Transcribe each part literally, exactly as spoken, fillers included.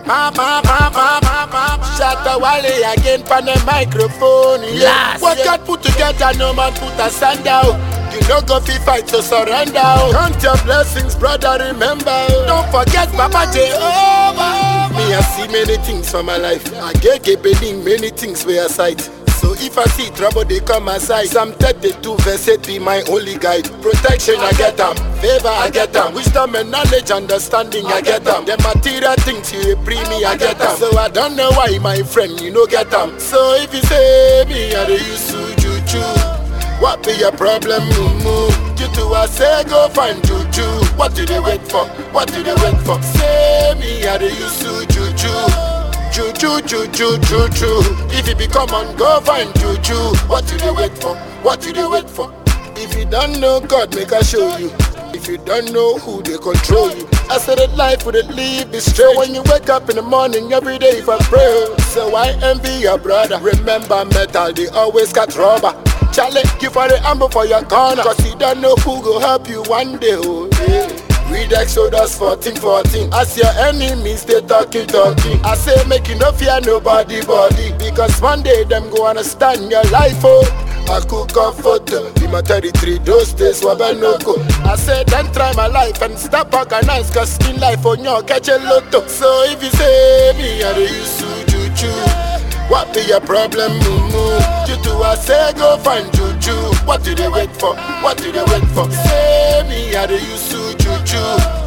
Mama, mama, mama, Shatta Wale again on the microphone. Yeah. What God put together, no man put asunder. You no go fi fight, so surrender. Count your blessings, brother, remember. Don't forget Papa Jehovah. Me, I see many things for my life. I get getting many things where I sight. So if I see trouble, they come aside. Psalm thirty-two verse eight be my only guide. Protection, I get them. Favor, I get them. Wisdom and knowledge, understanding, I get them. The material things you bring me, I get them. So I don't know why, my friend, you no get them. So if you say me, I dey use juju. What be your problem, mumu? You two, I say go find juju. What do they wait for? What do they wait for? Say me, I dey use juju. Juju, juju, juju. If you become on, go find juju. What do they wait for? What do they wait for? If you don't know God, make I show you. If you don't know who they control you. I said that life would live is straight. So when you wake up in the morning, every day if I pray. So I envy your brother. Remember metal, they always got rubber. Challenge you for the ammo for your corner. Cause you don't know who go help you one day. Oh, yeah. Read Exodus fourteen fourteen. As your enemies, they talking, talking. I say make you no fear nobody body. Because one day them go understand your life, oh. I could comfort in my thirty-three, those days were no go. I said then try my life and stop organize. Cause in life on your catch a lotto. So if you say me, I use juju. What be your problem, mumu? You two, I say go find juju. What do they wait for? What do they wait for? Say me, I use juju.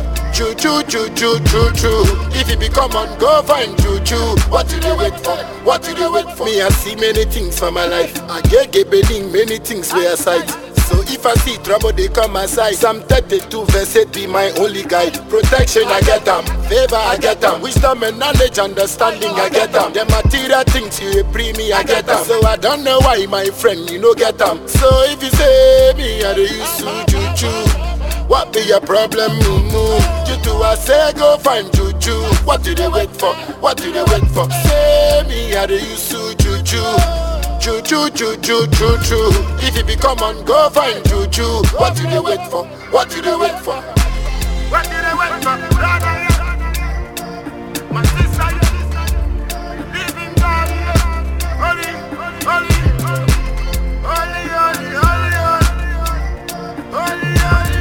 Juju, juju, juju. If you become on, go find juju. What do they wait for? What do they wait for? Me, I see many things for my life. I get getting many things where I sight. So if I see trouble, they come aside. Psalm thirty-two verse eight be my only guide. Protection, I get them. Favor, I get them. Wisdom and knowledge, understanding, I get them. The material things you bring me, I get them. So I don't know why, my friend, you no get them. So if you say me, I dey use juju. What be your problem, mumu? You two, I say go find juju. What do they wait for? What do they wait for? Say me, I dey use juju. Juju, juju, juju. If you become on, go find juju. What do they wait for? What do they wait for? What do they wait for? My sister, living God, holy, holy, holy, holy, holy, holy,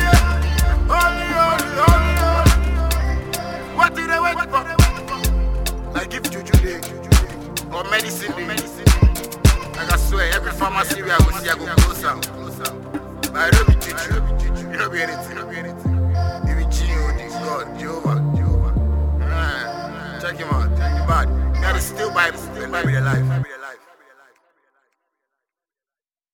holy, holy. What do they wait for? I give juju day or medicine day. Like I swear, every pharmacy where I go see, I go close out. But I don't be juju. You don't be anything. You be G O D, God, Jehovah, Jehovah. Check him out. Bad. That is still Bible. Bible alive.